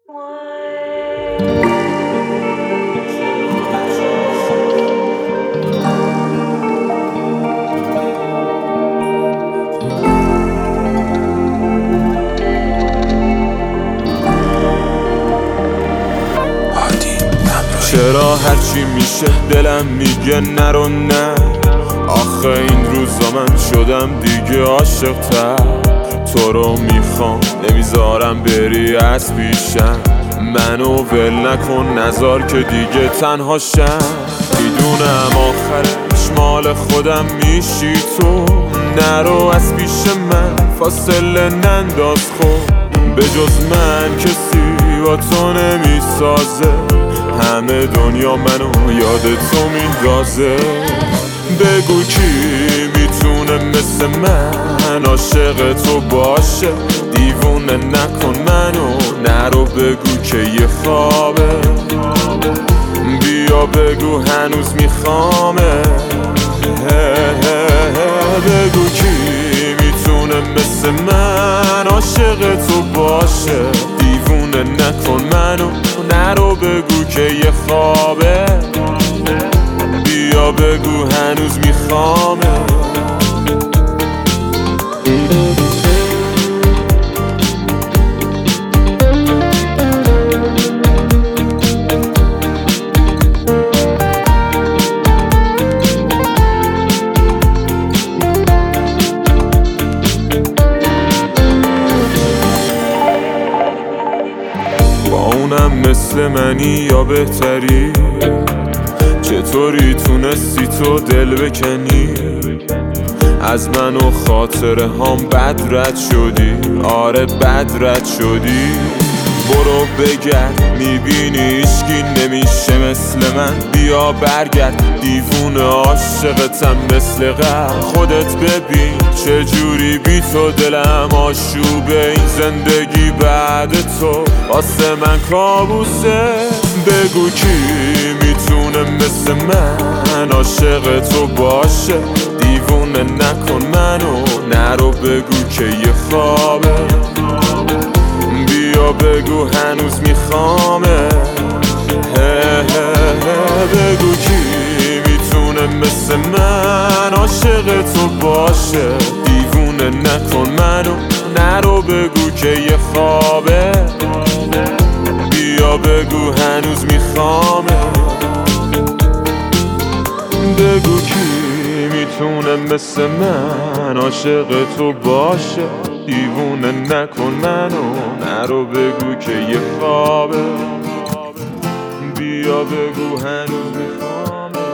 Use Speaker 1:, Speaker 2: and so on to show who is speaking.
Speaker 1: چرا هرچی میشه دلم میگه نرو نه؟ آخه این روزا من شدم دیگه عاشق‌تر. تو رو میخوام نمیذارم بری از پیشم، منو ول نکن نذار که دیگه تنها شم. میدونم آخرش مال خودم میشی تو، نرو از پیش من فاصله ننداز. خب به جز من کسی با تو نمیسازه، همه دنیا منو یاد تو میندازه. بگو کی میتونه مثل من عاشق تو باشه؟ دیوونه نکن منو، نرو بگو که یه خوابه. بیا بگو هنوز میخوامه. بگو کی میتونه مثل من عاشق تو باشه؟ دیوونه نکن منو، نرو بگو که یه خوابه. بیا بگو هنوز میخوامه. با اونم مثل منی یا بهتری؟ چطوری تونستی تو دل بکنی؟ از من و خاطره هم بد رد شدی، آره بد رد شدی. برو بگرد میبینی هیچکی نمیشه مثل من، بیا برگرد دیوونه عاشقتم مثل قبل. خودت ببین چجوری بی تو دلم آشوبه، این زندگی بعد تو واسه من کابوسه. بگو کی میتونه مثل من عاشق تو باشه؟ دیوونه نکن منو، نرو بگو که یه خوابه. بیا بگو هنوز میخوامه. بگو کی میتونه مثل من عاشق تو باشه؟ دیوونه نکن منو، نرو بگو که یه خوابه. بیا بگو هنوز میخوامه. بگو کی میتونه مثل من عاشق تو باشه؟ دیوونه نکن منو، نرو بگو که یه خوابه. بیا بگو هنوز میخوامه.